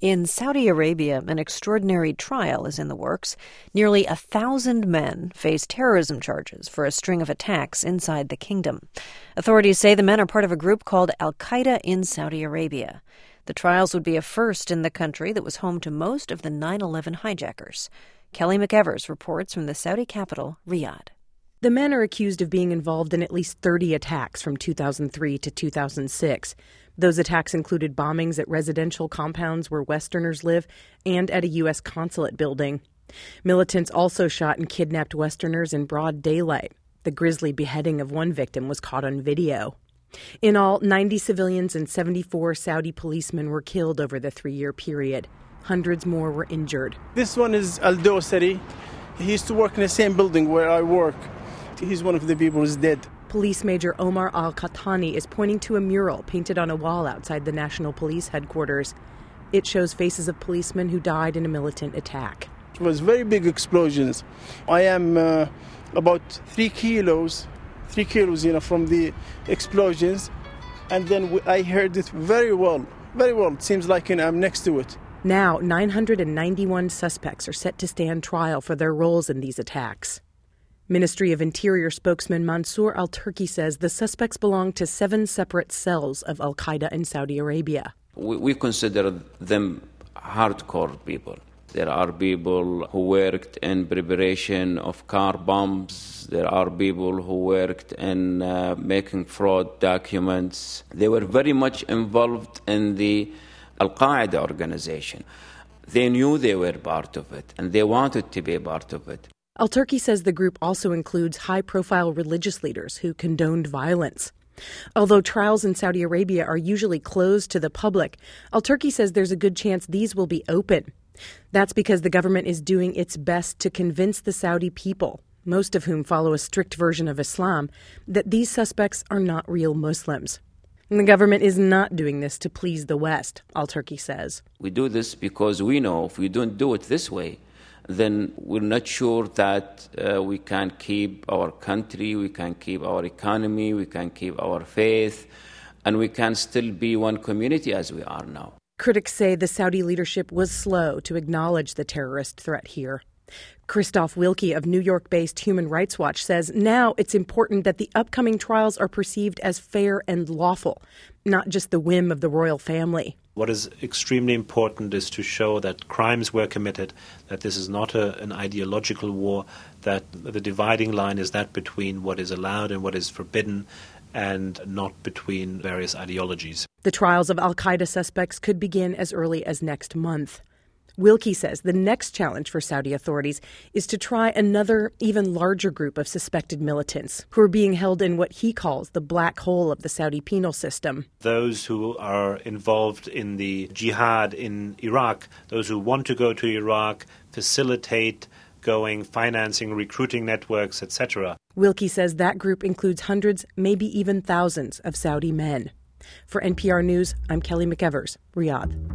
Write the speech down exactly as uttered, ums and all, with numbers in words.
In Saudi Arabia, an extraordinary trial is in the works. Nearly a thousand men face terrorism charges for a string of attacks inside the kingdom. Authorities say the men are part of a group called Al-Qaeda in Saudi Arabia. The trials would be a first in the country that was home to most of the nine eleven hijackers. Kelly McEvers reports from the Saudi capital, Riyadh. The men are accused of being involved in at least thirty attacks from two thousand three to two thousand six. Those attacks included bombings at residential compounds where Westerners live and at a U S consulate building. Militants also shot and kidnapped Westerners in broad daylight. The grisly beheading of one victim was caught on video. In all, ninety civilians and seventy-four Saudi policemen were killed over the three-year period. Hundreds more were injured. This one is Al-Dosari. He used to work in the same building where I work. He's one of the people who's dead. Police Major Omar Al-Qahtani is pointing to a mural painted on a wall outside the National Police headquarters. It shows faces of policemen who died in a militant attack. It was very big explosions. I am uh, about three kilos, three kilos, you know, from the explosions. And then I heard it very well, very well. It seems like, you know, I'm next to it. Now, nine hundred ninety-one suspects are set to stand trial for their roles in these attacks. Ministry of Interior spokesman Mansour al-Turki says the suspects belong to seven separate cells of Al-Qaeda in Saudi Arabia. We, we consider them hardcore people. There are people who worked in preparation of car bombs. There are people who worked in uh, making fraud documents. They were very much involved in the Al-Qaeda organization. They knew they were part of it, and they wanted to be part of it. Al-Turki says the group also includes high-profile religious leaders who condoned violence. Although trials in Saudi Arabia are usually closed to the public, Al-Turki says there's a good chance these will be open. That's because the government is doing its best to convince the Saudi people, most of whom follow a strict version of Islam, that these suspects are not real Muslims. And the government is not doing this to please the West, Al-Turki says. We do this because we know if we don't do it this way, then we're not sure that uh, we can keep our country, we can keep our economy, we can keep our faith, and we can still be one community as we are now. Critics say the Saudi leadership was slow to acknowledge the terrorist threat here. Christoph Wilke of New York-based Human Rights Watch says now it's important that the upcoming trials are perceived as fair and lawful, not just the whim of the royal family. What is extremely important is to show that crimes were committed, that this is not a, an ideological war, that the dividing line is that between what is allowed and what is forbidden, and not between various ideologies. The trials of Al-Qaeda suspects could begin as early as next month. Wilke says the next challenge for Saudi authorities is to try another, even larger group of suspected militants who are being held in what he calls the black hole of the Saudi penal system. Those who are involved in the jihad in Iraq, those who want to go to Iraq, facilitate going, financing, recruiting networks, et cetera. Wilke says that group includes hundreds, maybe even thousands of Saudi men. For N P R News, I'm Kelly McEvers, Riyadh.